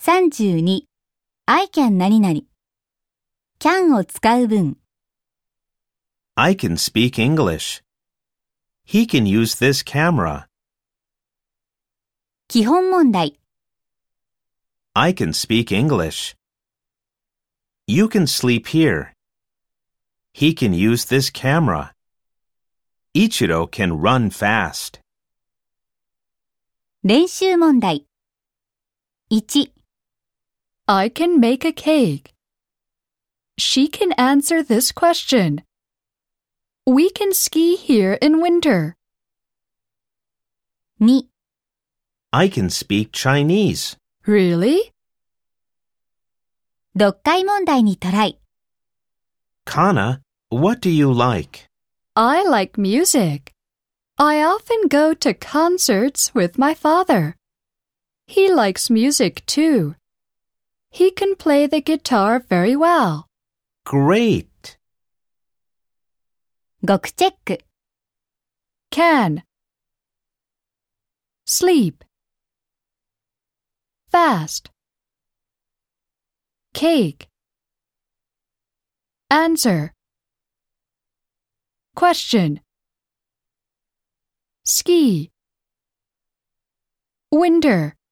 32. I can 何々 can を使う文 I can speak English. He can use this camera. 基本問題 I can speak English. You can sleep here. He can use this camera. Ichiro can run fast. 練習問題 1. I can make a cake. She can answer this question. We can ski here in winter. 2. I can speak Chinese. Really? 読解問題にトライ Kana, what do you like? I like music. I often go to concerts with my father. He likes music too. He can play the guitar very well. Great! 語句チェック Can. Sleep. Fast. Cake. Answer. Question. Ski. Winter.